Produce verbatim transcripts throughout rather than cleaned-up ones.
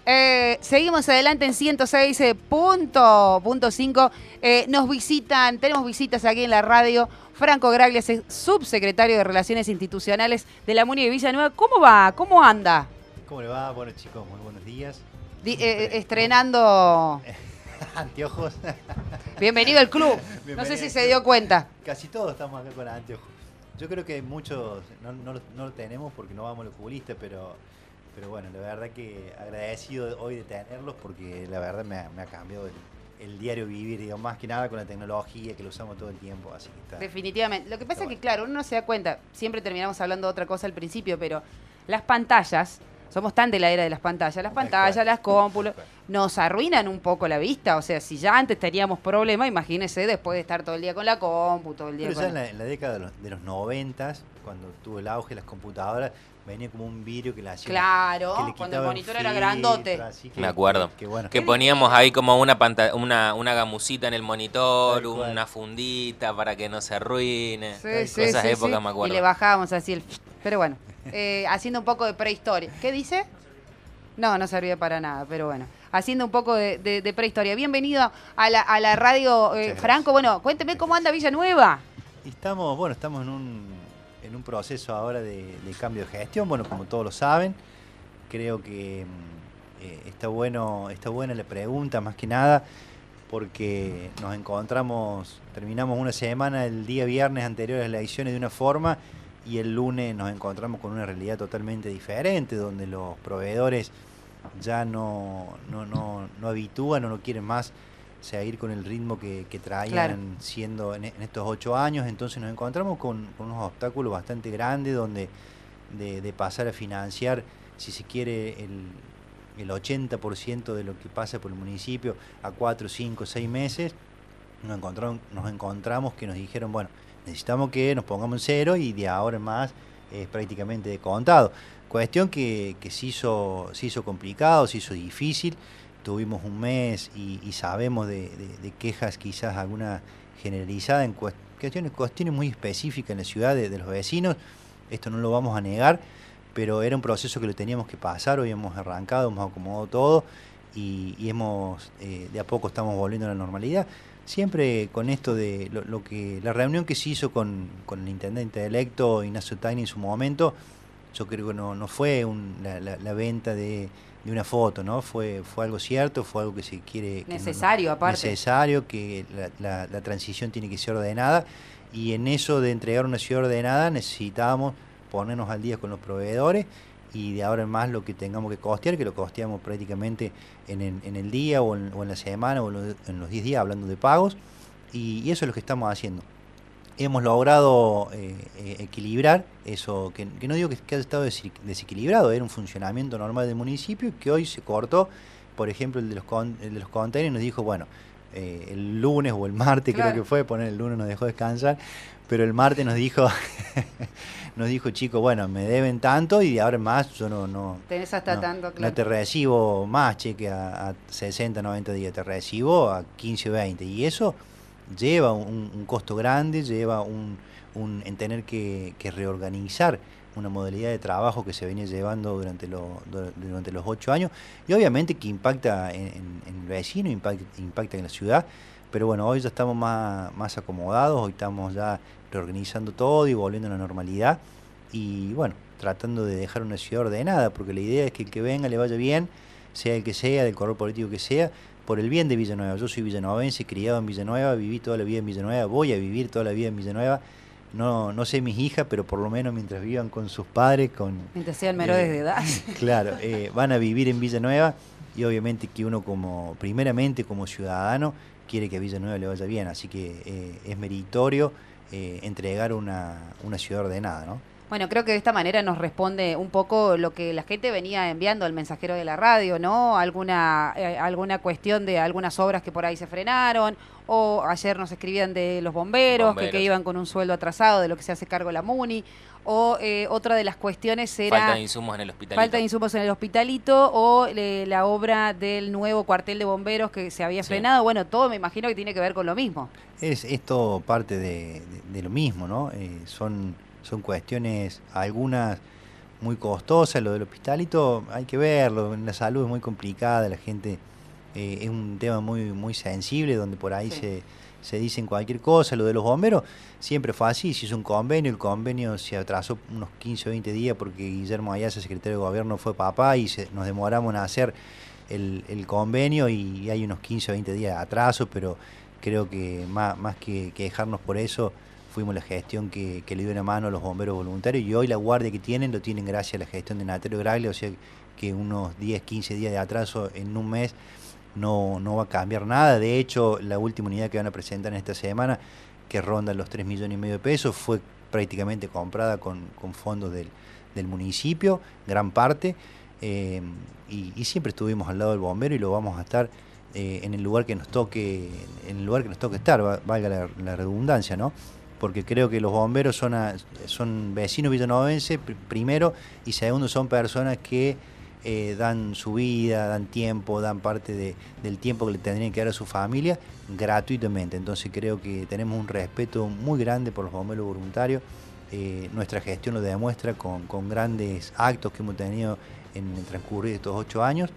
Eh, seguimos adelante en ciento seis punto cinco. Eh, nos visitan, tenemos visitas aquí en la radio. Franco Graglias es subsecretario de Relaciones Institucionales de la Muni de Villanueva. ¿Cómo va? ¿Cómo anda? ¿Cómo le va? Bueno, chicos, muy buenos días. Di, eh, estrenando... Anteojos. Bienvenido al club. Bienvenido. No sé si se dio cuenta. Casi todos estamos acá con anteojos. Yo creo que muchos no, no, lo, no lo tenemos porque no vamos a los oculistas, pero, pero bueno, la verdad que agradecido hoy de tenerlos porque la verdad me ha, me ha cambiado el, el diario vivir, digamos, más que nada con la tecnología que lo usamos todo el tiempo. Así que está, definitivamente. Lo que pasa es bueno. que, claro, uno no se da cuenta. Siempre terminamos hablando de otra cosa al principio, pero las pantallas... Somos tan de la era de las pantallas. Las pantallas, las cómpulas, nos arruinan un poco la vista. O sea, si ya antes teníamos problemas, imagínese después de estar todo el día con la compu, todo el día Pero con... ya en la, en la década de los, de los noventas, cuando tuvo el auge de las computadoras, venía como un vidrio que le hacía... Claro, que le cuando el quitaba monitor era filtro, grandote. así que- Me acuerdo. Que, que bueno. Que poníamos ahí como una panta una, una gamusita en el monitor, Tal cual. una fundita para que no se arruine. Sí, sí, Esas sí, épocas sí. me acuerdo. Y le bajábamos así el... Pero bueno, eh, haciendo un poco de prehistoria. ¿Qué dice? No, no servía para nada, pero bueno. Haciendo un poco de, de, de prehistoria. Bienvenido a la, a la radio, eh, Franco. Bueno, cuénteme cómo anda Villanueva. Y estamos, bueno, estamos en un, en un proceso ahora de, de cambio de gestión. Bueno, como todos lo saben, creo que eh, está bueno, está buena la pregunta, más que nada, porque nos encontramos, terminamos una semana el día viernes anterior a las elecciones de una forma y el lunes nos encontramos con una realidad totalmente diferente, donde los proveedores ya no, no, no, no habitúan o no quieren más seguir con el ritmo que, que traían Claro. siendo en, en estos ocho años. Entonces nos encontramos con, con unos obstáculos bastante grandes donde de, de pasar a financiar, si se quiere, el, el ochenta por ciento de lo que pasa por el municipio a cuatro, cinco, seis meses. Nos encontramos, nos encontramos que nos dijeron, bueno, necesitamos que nos pongamos en cero y de ahora en más es prácticamente de contado. Cuestión que, que se, hizo, se hizo complicado, se hizo difícil. Tuvimos un mes y, y sabemos de, de, de quejas quizás alguna generalizada en cuestiones, cuestiones muy específicas en la ciudad de, de los vecinos. Esto no lo vamos a negar, pero era un proceso que lo teníamos que pasar. Hoy hemos arrancado, hemos acomodado todo y, y hemos eh, de a poco estamos volviendo a la normalidad. Siempre con esto de lo, lo que la reunión que se hizo con, con el intendente electo Ignacio Tagni en su momento, yo creo que no, no fue un, la, la, la venta de, de una foto, ¿no? Fue, fue algo cierto, fue algo que se quiere... Que Necesario, no, aparte. Necesario, que la, la, la transición tiene que ser ordenada y en eso de entregar una ciudad ordenada necesitábamos ponernos al día con los proveedores y de ahora en más lo que tengamos que costear, que lo costeamos prácticamente en el, en el día o en, o en la semana o en los, en los diez días hablando de pagos y, y eso es lo que estamos haciendo. Hemos logrado eh, eh, equilibrar eso, que, que no digo que, que haya estado desequilibrado, era un funcionamiento normal del municipio que hoy se cortó. Por ejemplo, el de los, con, el de los containers nos dijo, bueno, eh, el lunes o el martes Claro. creo que fue, poner el lunes nos dejó descansar, pero el martes nos dijo, nos dijo, chicos, bueno, me deben tanto y de ahora en más yo no, no, Tenés hasta no, tanto, claro. no te recibo más cheque a, a sesenta, noventa días, te recibo a quince o veinte y eso lleva un, un costo grande, lleva un, un en tener que, que reorganizar una modalidad de trabajo que se venía llevando durante, lo, durante los ocho años y obviamente que impacta en, en, en el vecino, impacta, impacta en la ciudad, pero bueno, hoy ya estamos más, más acomodados, hoy estamos ya reorganizando todo y volviendo a la normalidad y bueno, tratando de dejar una ciudad ordenada, porque la idea es que el que venga le vaya bien, sea el que sea, del color político que sea, por el bien de Villanueva. Yo soy villanovense, criado en Villanueva, viví toda la vida en Villanueva, voy a vivir toda la vida en Villanueva. No, no sé mis hijas, pero por lo menos mientras vivan con sus padres, con Mientras sean menores eh, de edad. Claro, eh, van a vivir en Villanueva y obviamente que uno como, primeramente como ciudadano, quiere que a Villanueva le vaya bien, así que eh, es meritorio eh, entregar una, una ciudad ordenada, ¿no? Bueno, creo que de esta manera nos responde un poco lo que la gente venía enviando al mensajero de la radio, ¿no? Alguna, eh, alguna cuestión de algunas obras que por ahí se frenaron, o ayer nos escribían de los bomberos, Bomberos. Que, que iban con un sueldo atrasado de lo que se hace cargo la Muni, o eh, otra de las cuestiones era... Falta de insumos en el hospitalito. Falta de insumos en el hospitalito o eh, la obra del nuevo cuartel de bomberos que se había Sí. frenado. Bueno, todo me imagino que tiene que ver con lo mismo. Es esto parte de, de, de lo mismo, ¿no? Eh, son, son cuestiones, algunas muy costosa. Lo del hospitalito hay que verlo, la salud es muy complicada, la gente eh, es un tema muy, muy sensible donde por ahí Sí. se, se dicen cualquier cosa. Lo de los bomberos siempre fue así, se hizo un convenio, el convenio se atrasó unos quince o veinte días porque Guillermo Ayaza, secretario de gobierno, fue papá y se, nos demoramos en hacer el, el convenio y hay unos quince o veinte días de atraso, pero creo que más, más que, que dejarnos por eso, fuimos la gestión que, que le dio una mano a los bomberos voluntarios y hoy la guardia que tienen lo tienen gracias a la gestión de Natalio Graglia, o sea que unos diez, quince días de atraso en un mes no, no va a cambiar nada. De hecho, la última unidad que van a presentar en esta semana, que ronda los tres millones y medio de pesos, fue prácticamente comprada con, con fondos del, del municipio, gran parte, eh, y, y siempre estuvimos al lado del bombero y lo vamos a estar eh, en el lugar que nos toque, en el lugar que nos toque estar, valga la, la redundancia, ¿no? Porque creo que los bomberos son, a, son vecinos villanovenses, pr primero, y segundo son personas que eh, dan su vida, dan tiempo, dan parte de, del tiempo que le tendrían que dar a su familia gratuitamente. Entonces creo que tenemos un respeto muy grande por los bomberos voluntarios. Eh, nuestra gestión lo demuestra con, con grandes actos que hemos tenido en el transcurrir de estos ocho años.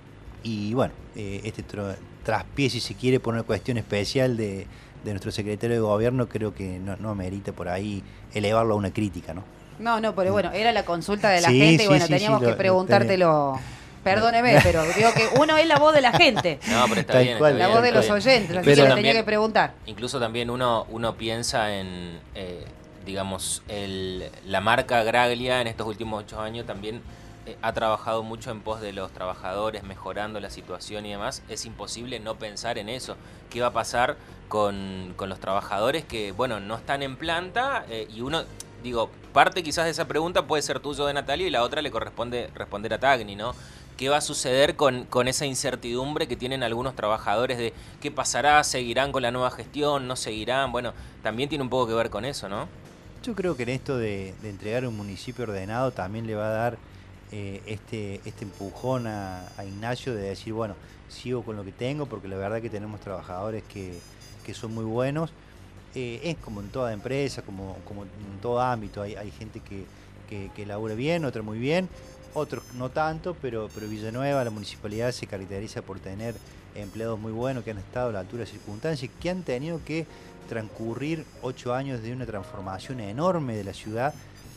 Y bueno, eh, este traspié, si se quiere, por una cuestión especial de, de nuestro secretario de gobierno, creo que no, no amerita por ahí elevarlo a una crítica, ¿no? No, no, pero bueno, era la consulta de la Sí, gente sí, y bueno, sí, teníamos sí, que lo- preguntártelo. Perdóneme, pero digo que uno es la voz de la gente, No, pero está Tal bien. cual. está la bien, voz de está los bien. oyentes, así Incluso que le Pero- tenía que también, preguntar. incluso también uno, uno piensa en, eh, digamos, el, la marca Graglia en estos últimos ocho años también eh, ha trabajado mucho en pos de los trabajadores, mejorando la situación y demás. Es imposible no pensar en eso. ¿Qué va a pasar con, con los trabajadores que, bueno, no están en planta? Eh, y uno, digo, parte quizás de esa pregunta puede ser tuyo de Natalia y la otra le corresponde responder a Tagni, ¿no? ¿Qué va a suceder con, con esa incertidumbre que tienen algunos trabajadores de qué pasará, seguirán con la nueva gestión, no seguirán? Bueno, también tiene un poco que ver con eso, ¿no? Yo creo que en esto de, de entregar un municipio ordenado también le va a dar eh, este, este empujón a, a Ignacio de decir, bueno, sigo con lo que tengo, porque la verdad que tenemos trabajadores que, que son muy buenos. Eh, es como en toda empresa, como, como en todo ámbito, hay, hay gente que, que, que labura bien, otra muy bien, otros no tanto, pero, pero Villanueva, la municipalidad se caracteriza por tener empleados muy buenos que han estado a la altura de circunstancias, que han tenido que transcurrir ocho años de una transformación enorme de la ciudad,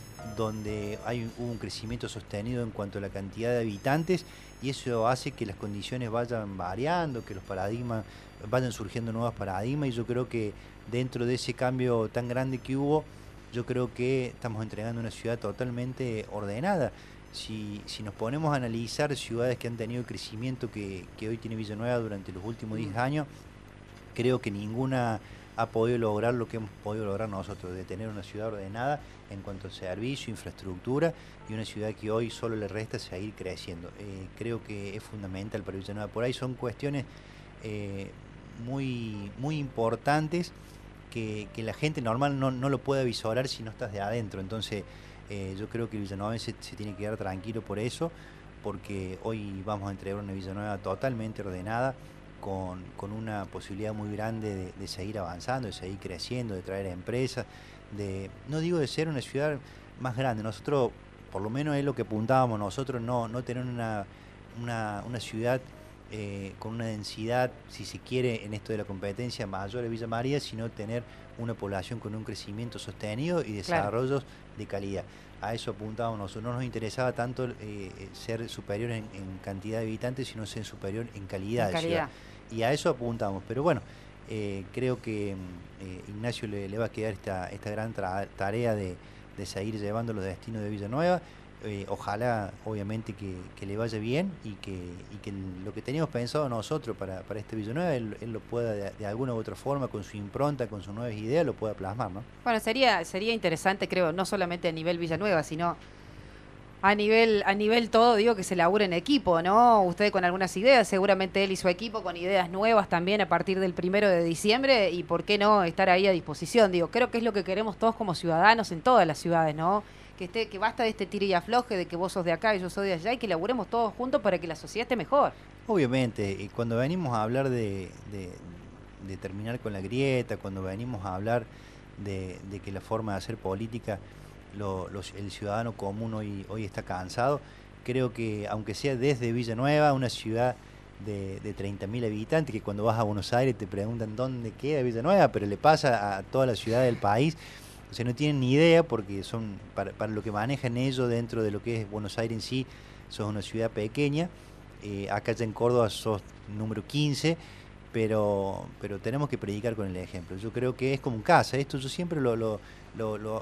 donde hay hubo un crecimiento sostenido en cuanto a la cantidad de habitantes, y eso hace que las condiciones vayan variando, que los paradigmas vayan surgiendo nuevos paradigmas, y yo creo que dentro de ese cambio tan grande que hubo, yo creo que estamos entregando una ciudad totalmente ordenada. Si, si nos ponemos a analizar ciudades que han tenido el crecimiento que, que hoy tiene Villanueva durante los últimos diez años, creo que ninguna ha podido lograr lo que hemos podido lograr nosotros, de tener una ciudad ordenada en cuanto a servicio, infraestructura, y una ciudad que hoy solo le resta seguir creciendo. Eh, creo que es fundamental para Villanueva. Por ahí son cuestiones eh, muy, muy importantes que, que la gente normal no, no lo puede visorar si no estás de adentro. Entonces eh, yo creo que Villanueva se, se tiene que quedar tranquilo por eso, porque hoy vamos a entregar una Villanueva totalmente ordenada, Con, con una posibilidad muy grande de, de seguir avanzando, de seguir creciendo, de traer empresas, de, no digo de ser una ciudad más grande, nosotros, por lo menos es lo que apuntábamos nosotros, no, no tener una, una, una ciudad eh, con una densidad, si se quiere, en esto de la competencia mayor de Villa María, sino tener una población con un crecimiento sostenido y desarrollos claro. de calidad. A eso apuntábamos nosotros. No nos interesaba tanto eh, ser superior en, en cantidad de habitantes, sino ser superior en calidad, en de calidad. ciudad. Y a eso apuntamos. Pero bueno, eh, creo que eh, Ignacio le, le va a quedar esta, esta gran tarea de, de seguir llevando los destinos de Villanueva. Eh, ojalá, obviamente, que, que le vaya bien y que, y que lo que teníamos pensado nosotros para, para este Villanueva, él, él lo pueda de, de alguna u otra forma, con su impronta, con sus nuevas ideas, lo pueda plasmar, ¿no? Bueno, sería, sería interesante, creo, no solamente a nivel Villanueva, sino a nivel, a nivel todo, digo, que se labure en equipo, ¿no? Usted con algunas ideas, seguramente él y su equipo con ideas nuevas también a partir del primero de diciembre, y por qué no estar ahí a disposición, digo, creo que es lo que queremos todos como ciudadanos en todas las ciudades, ¿no? Que esté, que basta de este tiro y afloje de que vos sos de acá y yo soy de allá, y que laburemos todos juntos para que la sociedad esté mejor. Obviamente, y cuando venimos a hablar de, de, de terminar con la grieta, cuando venimos a hablar de, de que la forma de hacer política lo, los, el ciudadano común hoy, hoy está cansado. Creo que aunque sea desde Villanueva, una ciudad de, de treinta mil habitantes, que cuando vas a Buenos Aires te preguntan dónde queda Villanueva, pero le pasa a toda la ciudad del país. O sea, no tienen ni idea porque son para, para lo que manejan ellos dentro de lo que es Buenos Aires en sí, sos una ciudad pequeña. Eh, acá ya en Córdoba sos número quince, pero, pero tenemos que predicar con el ejemplo. Yo creo que es como un casa. Esto yo siempre lo, lo, lo, lo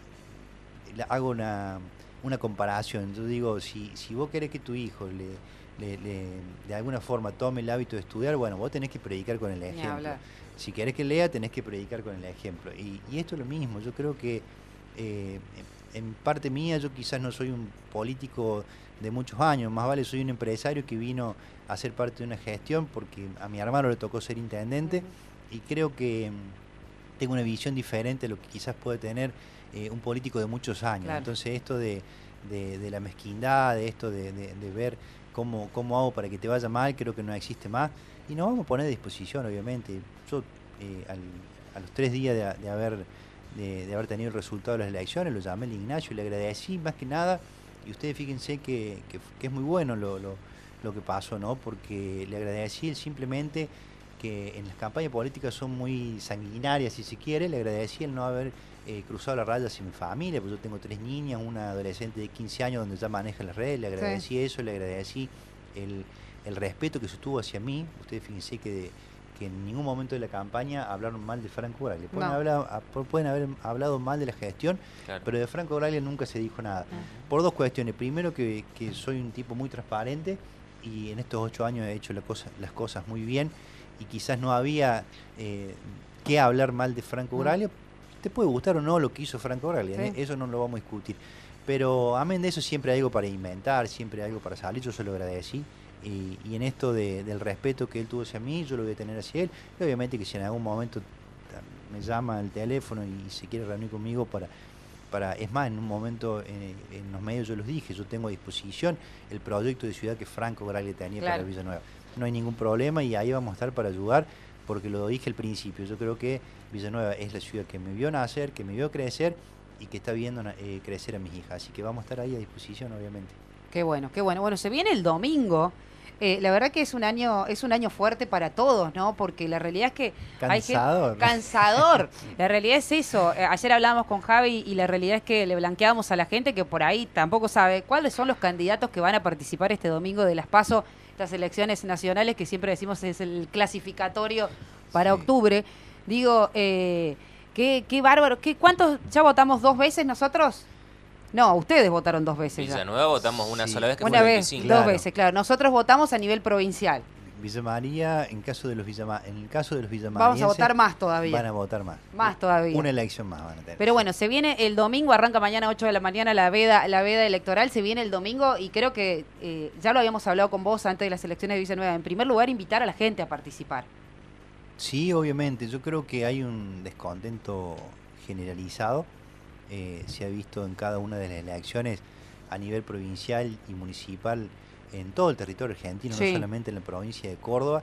hago una, una comparación. Yo digo, si, si vos querés que tu hijo le, le, le, de alguna forma tome el hábito de estudiar, bueno, vos tenés que predicar con el ejemplo. Si querés que lea, tenés que predicar con el ejemplo. Y, y esto es lo mismo. Yo creo que eh, en parte mía, yo quizás no soy un político de muchos años, más vale soy un empresario que vino a ser parte de una gestión porque a mi hermano le tocó ser intendente. Uh-huh. Y creo que tengo una visión diferente a lo que quizás puede tener eh, un político de muchos años. Claro. Entonces esto de, de, de la mezquindad, de esto de, de, de ver cómo, cómo hago para que te vaya mal, creo que no existe más. Y nos vamos a poner a disposición, obviamente. Yo eh, al, a los tres días de, de, haber, de, de haber tenido el resultado de las elecciones, lo llamé al Ignacio y le agradecí más que nada. Y ustedes fíjense que, que, que es muy bueno lo, lo, lo que pasó, ¿no? Porque le agradecí simplemente que en las campañas políticas son muy sanguinarias, si se quiere. Le agradecí el no haber eh, cruzado la raya hacia mi familia, porque yo tengo tres niñas, una adolescente de quince años donde ya maneja las redes. Le agradecí sí. eso, le agradecí el... el respeto que se tuvo hacia mí. Ustedes fíjense que, de, que en ningún momento de la campaña hablaron mal de Franco Graglia. Pueden, no. hablar, pueden haber hablado mal de la gestión, claro. pero de Franco Graglia nunca se dijo nada. Uh-huh. Por dos cuestiones. Primero, que, que soy un tipo muy transparente y en estos ocho años he hecho la cosa, las cosas muy bien y quizás no había eh, que hablar mal de Franco uh-huh. Graglia. Te puede gustar o no lo que hizo Franco Graglia, sí. ¿eh? Eso no lo vamos a discutir. Pero amén de eso siempre hay algo para inventar, siempre hay algo para salir. Yo se lo agradecí. Y, y en esto de, del respeto que él tuvo hacia mí, yo lo voy a tener hacia él. Y obviamente que si en algún momento me llama al teléfono y se quiere reunir conmigo para, para es más, en un momento en, en los medios yo los dije, yo tengo a disposición el proyecto de ciudad que Franco Graglia tenía claro. para Villanueva. No hay ningún problema y ahí vamos a estar para ayudar, porque lo dije al principio, yo creo que Villanueva es la ciudad que me vio nacer, que me vio crecer y que está viendo eh, crecer a mis hijas. Así que vamos a estar ahí a disposición, obviamente. Qué bueno, qué bueno. Bueno, se viene el domingo. Eh, la verdad que es un año es un año fuerte para todos, ¿no? Porque la realidad es que cansador. Hay gente, cansador. La realidad es eso. Eh, ayer hablábamos con Javi y la realidad es que le blanqueábamos a la gente que por ahí tampoco sabe cuáles son los candidatos que van a participar este domingo de las PASO, las elecciones nacionales que siempre decimos es el clasificatorio para sí. octubre. Digo, eh, qué, qué bárbaro. ¿Qué, ¿Cuántos ya votamos dos veces nosotros? No, ustedes votaron dos veces. Villanueva votamos una sí. sola vez que una fue vez, veinticinco. Dos claro. veces, claro. Nosotros votamos a nivel provincial. Villa María, en caso de los Villa en el caso de los villamarienses, vamos a votar más todavía. Van a votar más. Más todavía. Una elección más van a tener. Pero bueno, se viene el domingo, arranca mañana ocho de la mañana la veda, la veda electoral, se viene el domingo y creo que eh, ya lo habíamos hablado con vos antes de las elecciones de Villanueva. En primer lugar, invitar a la gente a participar. Sí, obviamente. Yo creo que hay un descontento generalizado. Eh, se ha visto en cada una de las elecciones a nivel provincial y municipal en todo el territorio argentino, sí. no solamente en la provincia de Córdoba.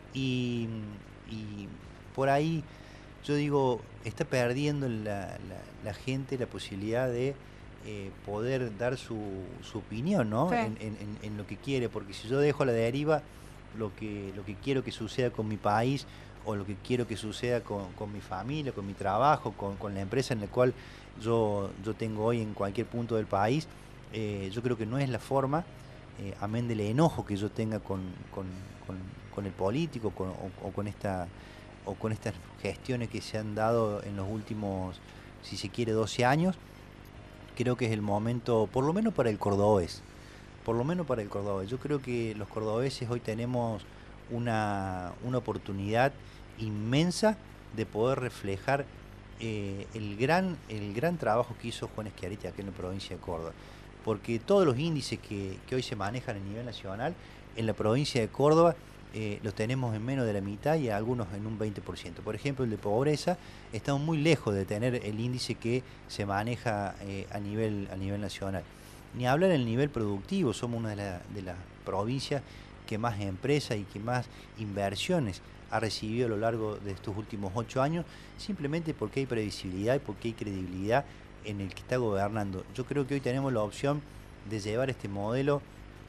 Y, y por ahí, yo digo, está perdiendo la, la, la gente la posibilidad de eh, poder dar su, su opinión, ¿no? Sí. En, en, en lo que quiere, porque si yo dejo a la deriva lo que, lo que quiero que suceda con mi país, o lo que quiero que suceda con, con mi familia, con mi trabajo, con, con la empresa en la cual yo, yo tengo hoy en cualquier punto del país, eh, yo creo que no es la forma, eh, amén del enojo que yo tenga con, con, con, con el político con, o, o, con esta, o con estas gestiones que se han dado en los últimos, si se quiere, doce años. Creo que es el momento, por lo menos para el cordobés, por lo menos para el cordobés. Yo creo que los cordobeses hoy tenemos una, una oportunidad inmensa de poder reflejar eh, el gran el gran trabajo que hizo Juan Schiaretti aquí en la provincia de Córdoba, porque todos los índices que, que hoy se manejan a nivel nacional en la provincia de Córdoba eh, los tenemos en menos de la mitad y algunos en un veinte por ciento. Por ejemplo, el de pobreza, estamos muy lejos de tener el índice que se maneja eh, a nivel a nivel nacional. Ni hablar en el nivel productivo, somos una de, la, de las provincias que más empresas y que más inversiones ha recibido a lo largo de estos últimos ocho años, simplemente porque hay previsibilidad y porque hay credibilidad en el que está gobernando. Yo creo que hoy tenemos la opción de llevar este modelo,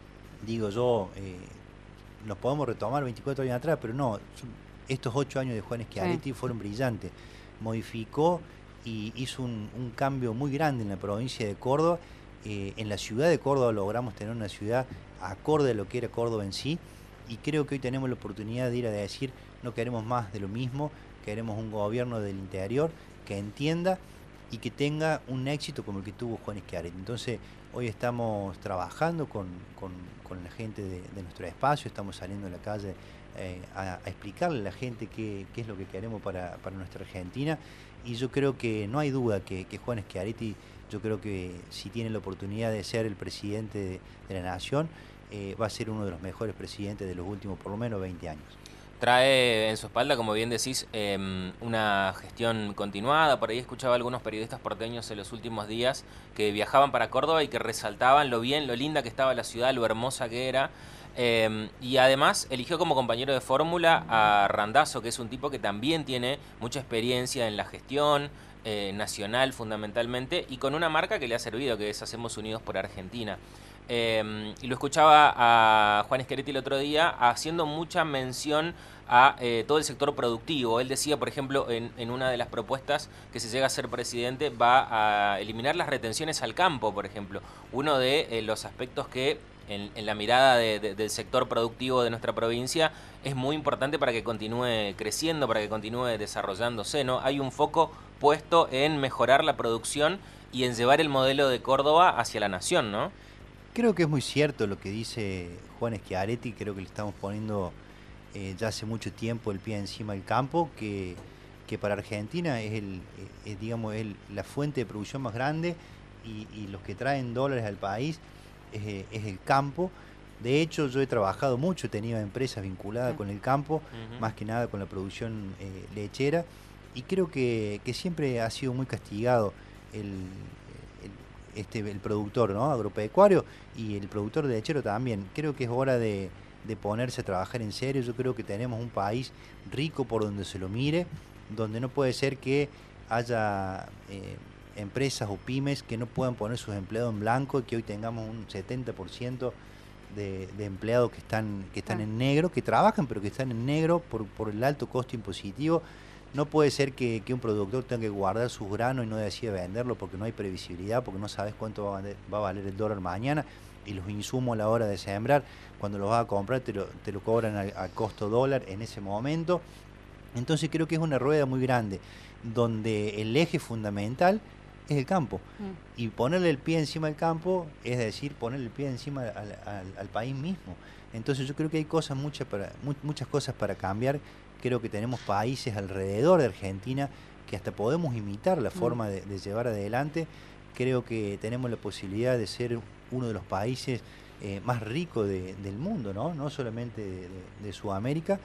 digo yo, eh, nos podemos retomar veinticuatro años atrás, pero no, estos ocho años de Juan Schiaretti sí. fueron brillantes. Modificó y hizo un, un cambio muy grande en la provincia de Córdoba. Eh, en la ciudad de Córdoba logramos tener una ciudad acorde a lo que era Córdoba en sí, y creo que hoy tenemos la oportunidad de ir a decir, no queremos más de lo mismo, queremos un gobierno del interior que entienda y que tenga un éxito como el que tuvo Juan Schiaretti. Entonces, hoy estamos trabajando con, con, con la gente de, de nuestro espacio, estamos saliendo a la calle eh, a, a explicarle a la gente qué, qué es lo que queremos para, para nuestra Argentina, y yo creo que no hay duda que, que Juan Schiaretti, yo creo que si tiene la oportunidad de ser el presidente de, de la Nación, eh, va a ser uno de los mejores presidentes de los últimos por lo menos veinte años. Trae en su espalda, como bien decís, eh, una gestión continuada. Por ahí escuchaba a algunos periodistas porteños en los últimos días que viajaban para Córdoba y que resaltaban lo bien, lo linda que estaba la ciudad, lo hermosa que era. Eh, y además eligió como compañero de fórmula a Randazzo, que es un tipo que también tiene mucha experiencia en la gestión eh, nacional fundamentalmente, y con una marca que le ha servido, que es Hacemos Unidos por Argentina. Eh, y lo escuchaba a Juan Schiaretti el otro día haciendo mucha mención a eh, todo el sector productivo. Él decía, por ejemplo, en, en una de las propuestas que si llega a ser presidente va a eliminar las retenciones al campo, por ejemplo. Uno de eh, los aspectos que en, en la mirada de, de, del sector productivo de nuestra provincia es muy importante para que continúe creciendo, para que continúe desarrollándose, ¿no? Hay un foco puesto en mejorar la producción y en llevar el modelo de Córdoba hacia la nación, ¿no? Creo que es muy cierto lo que dice Juan Schiaretti, creo que le estamos poniendo eh, ya hace mucho tiempo el pie encima del campo, que, que para Argentina es, el, eh, digamos, el, la fuente de producción más grande, y, y los que traen dólares al país es, es el campo. De hecho, yo he trabajado mucho, he tenido empresas vinculadas con el campo, uh-huh. más que nada con la producción eh, lechera, y creo que, que siempre ha sido muy castigado el... Este, el productor, ¿no?, agropecuario, y el productor de lechero también. Creo que es hora de, de ponerse a trabajar en serio. Yo creo que tenemos un país rico por donde se lo mire, donde no puede ser que haya eh, empresas o pymes que no puedan poner sus empleados en blanco, y que hoy tengamos un setenta por ciento de, de empleados que están, que están ah. en negro, que trabajan pero que están en negro por, por el alto costo impositivo. No puede ser que, que un productor tenga que guardar sus granos y no decida venderlo porque no hay previsibilidad, porque no sabes cuánto va a, valer, va a valer el dólar mañana, y los insumos a la hora de sembrar, cuando los vas a comprar te lo, te lo cobran a, a costo dólar en ese momento. Entonces creo que es una rueda muy grande, donde el eje fundamental es el campo. Mm. Y ponerle el pie encima del campo es decir, ponerle el pie encima al, al, al país mismo. Entonces yo creo que hay cosas muchas, para, mu muchas cosas para cambiar. Creo que tenemos países alrededor de Argentina que hasta podemos imitar la forma de, de llevar adelante. Creo que tenemos la posibilidad de ser uno de los países eh, más ricos de, del mundo, ¿no? No solamente de, de, de Sudamérica.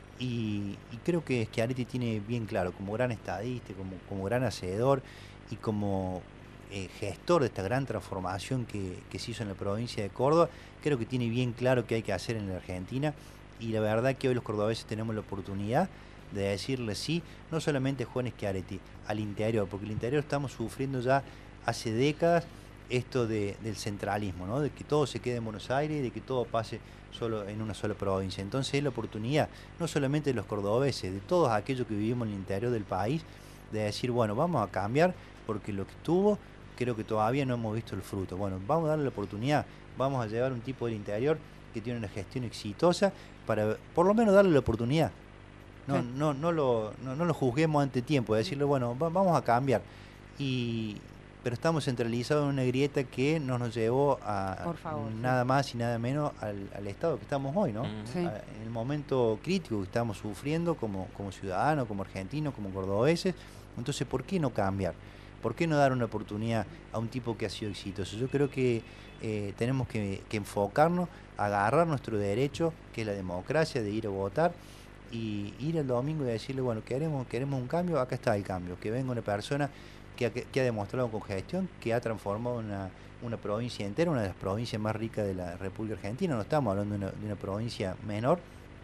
Y, y creo que Schiaretti tiene bien claro, como gran estadista, como, como gran hacedor y como eh, gestor de esta gran transformación que, que se hizo en la provincia de Córdoba, creo que tiene bien claro qué hay que hacer en la Argentina. Y la verdad que hoy los cordobeses tenemos la oportunidad de decirle sí, no solamente a Juan Schiaretti, al interior, porque el interior estamos sufriendo ya hace décadas esto de, del centralismo, ¿no?, de que todo se quede en Buenos Aires y de que todo pase solo en una sola provincia. Entonces es la oportunidad, no solamente de los cordobeses, de todos aquellos que vivimos en el interior del país, de decir, bueno, vamos a cambiar, porque lo que estuvo, creo que todavía no hemos visto el fruto. Bueno, vamos a darle la oportunidad, vamos a llevar un tipo del interior que tiene una gestión exitosa, para por lo menos darle la oportunidad. No, sí. no, no, lo, no, no lo juzguemos ante tiempo, decirle, bueno, va, vamos a cambiar. Y, pero estamos centralizados en una grieta que no nos llevó a por favor, nada sí. más y nada menos al, al estado que estamos hoy, ¿no? Sí. A, en el momento crítico que estamos sufriendo como, como ciudadanos, como argentinos, como cordobeses. Entonces, ¿por qué no cambiar? ¿Por qué no dar una oportunidad a un tipo que ha sido exitoso? Yo creo que eh, tenemos que, que enfocarnos, agarrar nuestro derecho, que es la democracia, de ir a votar, y ir el domingo y decirle, bueno, queremos, queremos un cambio, acá está el cambio, que venga una persona que ha, que ha demostrado con gestión, que ha transformado una, una provincia entera, una de las provincias más ricas de la República Argentina, no estamos hablando de una, de una provincia menor,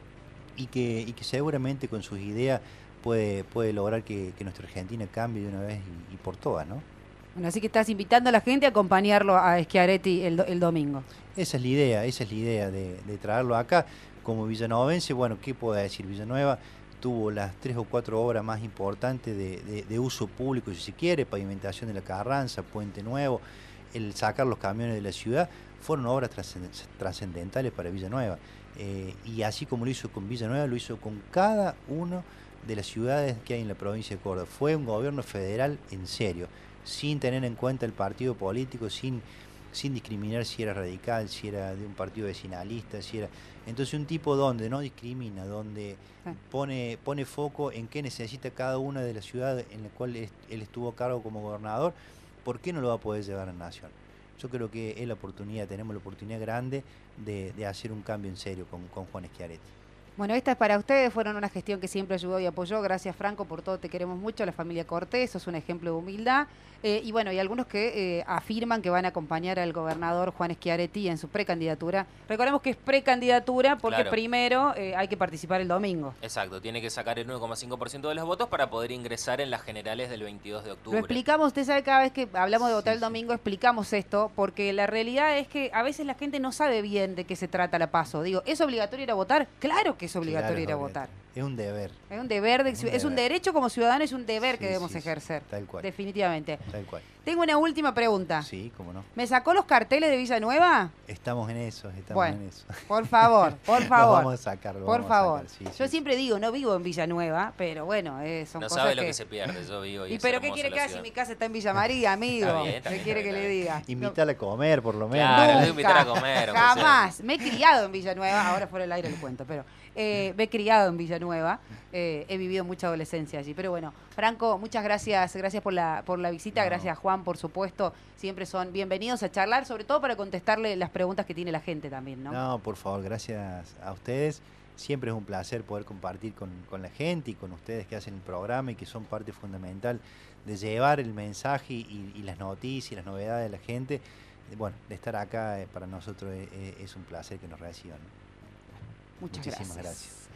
y que, y que seguramente con sus ideas puede, puede lograr que, que nuestra Argentina cambie de una vez y, y por todas, ¿no? Bueno, así que estás invitando a la gente a acompañarlo a Schiaretti el, do- el domingo. Esa es la idea, esa es la idea de, de traerlo acá. Como villanovense, bueno, ¿qué puedo decir? Villanueva tuvo las tres o cuatro obras más importantes de, de, de uso público, si se quiere, pavimentación de la Carranza, Puente Nuevo, el sacar los camiones de la ciudad, fueron obras trascendentales para Villanueva. Eh, y así como lo hizo con Villanueva, lo hizo con cada una de las ciudades que hay en la provincia de Córdoba. Fue un gobierno federal en serio, sin tener en cuenta el partido político, sin, sin discriminar si era radical, si era de un partido vecinalista, si era... Entonces un tipo donde no discrimina, donde Ah. pone, pone foco en qué necesita cada una de las ciudades en la cual él estuvo a cargo como gobernador, ¿por qué no lo va a poder llevar a la nación? Yo creo que es la oportunidad, tenemos la oportunidad grande de, de hacer un cambio en serio con, con Juan Schiaretti. Bueno, esta es para ustedes, fueron una gestión que siempre ayudó y apoyó. Gracias, Franco, por todo, te queremos mucho. La familia Cortés, sos un ejemplo de humildad. Eh, y bueno, hay algunos que eh, afirman que van a acompañar al gobernador Juan Schiaretti en su precandidatura. Recordemos que es precandidatura porque Claro. primero eh, hay que participar el domingo. Exacto, tiene que sacar el nueve coma cinco por ciento de los votos para poder ingresar en las generales del veintidós de octubre. Lo explicamos, usted sabe, cada vez que hablamos de votar Sí, el sí. domingo, explicamos esto, porque la realidad es que a veces la gente no sabe bien de qué se trata la PASO. Digo, ¿es obligatorio ir a votar? Claro que es obligatorio Claro, ir a es votar. Es un deber, Es un deber, de, Es un es un deber. derecho como ciudadano, es un deber Sí, que debemos sí, sí, ejercer. tal cual. Definitivamente. tal cual. Tengo una última pregunta. Sí, cómo no. ¿Me sacó los carteles de Villanueva? Estamos en eso, estamos Bueno, en eso. por favor, por Los favor. vamos a sacar, los Por vamos a favor. sacar, sí, Yo sí, sí. siempre digo, no vivo en Villanueva, pero bueno, eh, son No cosas sabe lo que... que se pierde, yo vivo y ¿Y es pero qué hermosa quiere la que haga ciudad. si mi casa está en Villa María, amigo? Está bien, ¿Qué está bien, quiere está que le bien. diga? Invítala a comer, por lo menos. Claro, Nunca, lo invitar a comer, aunque sea. jamás. Me he criado en Villanueva, ahora fuera del aire le cuento, pero eh, me he criado en Villanueva, eh, he vivido mucha adolescencia allí. Pero bueno, Franco, muchas gracias, gracias por la, por la visita, No. gracias Juan, por supuesto, siempre son bienvenidos a charlar, sobre todo para contestarle las preguntas que tiene la gente también, ¿no? No, por favor, gracias a ustedes. Siempre es un placer poder compartir con, con la gente y con ustedes que hacen el programa y que son parte fundamental de llevar el mensaje y, y las noticias y las novedades de la gente. Bueno, de estar acá eh, para nosotros es, es un placer que nos reciban, ¿no? Muchas Muchísimas gracias. gracias.